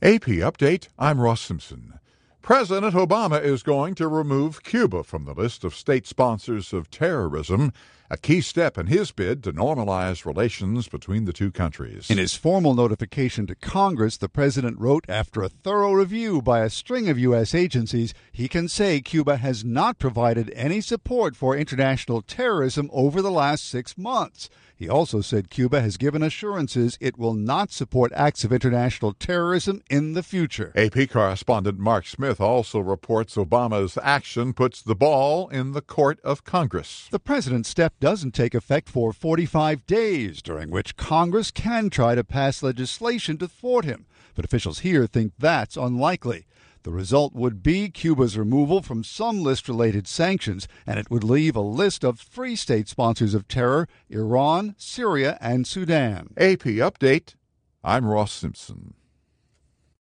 AP Update, I'm Ross Simpson. President Obama is going to remove Cuba from the list of state sponsors of terrorism, a key step in his bid to normalize relations between the two countries. In his formal notification to Congress, the president wrote, after a thorough review by a string of U.S. agencies, he can say Cuba has not provided any support for international terrorism over the last 6 months. He also said Cuba has given assurances it will not support acts of international terrorism in the future. AP correspondent Mark Smith also reports Obama's action puts the ball in the court of Congress. The president's step doesn't take effect for 45 days, during which Congress can try to pass legislation to thwart him. But officials here think that's unlikely. The result would be Cuba's removal from some list-related sanctions, and it would leave a list of 3 state sponsors of terror: Iran, Syria, and Sudan. AP Update, I'm Ross Simpson.